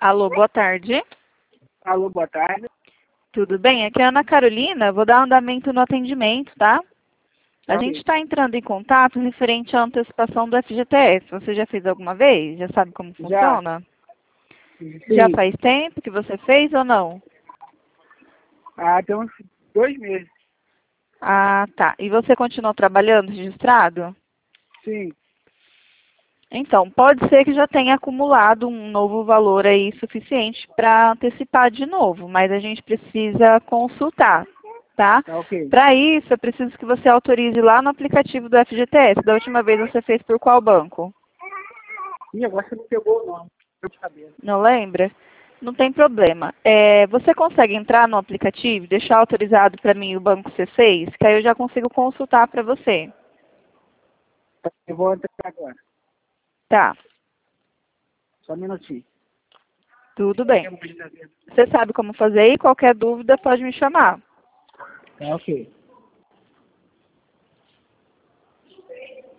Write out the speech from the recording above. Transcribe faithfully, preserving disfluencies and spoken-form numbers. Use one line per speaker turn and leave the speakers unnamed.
Alô, boa tarde.
Alô, boa tarde.
Tudo bem? Aqui é a Ana Carolina. Vou dar andamento no atendimento, tá? A
Ok.
gente está entrando em contato referente à antecipação do F G T S. Você já fez alguma vez? Já sabe como
Já.
funciona?
Sim.
Já faz tempo que você fez ou não?
Ah, tem uns dois meses.
Ah, tá. E você continuou trabalhando registrado?
Sim.
Então, pode ser que já tenha acumulado um novo valor aí suficiente para antecipar de novo, mas a gente precisa consultar, tá?
Tá ok.
Para isso, eu preciso que você autorize lá no aplicativo do F G T S. Da última vez você fez por qual banco?
Ih, agora você não pegou o nome. Eu de cabeça.
Não lembra? Não tem problema. É, você consegue entrar no aplicativo e deixar autorizado para mim o banco C seis, que aí eu já consigo consultar para você.
Eu vou entrar agora.
Tá,
Só um minutinho.
tudo bem. Você sabe como fazer e qualquer dúvida pode me chamar.
Tá ok.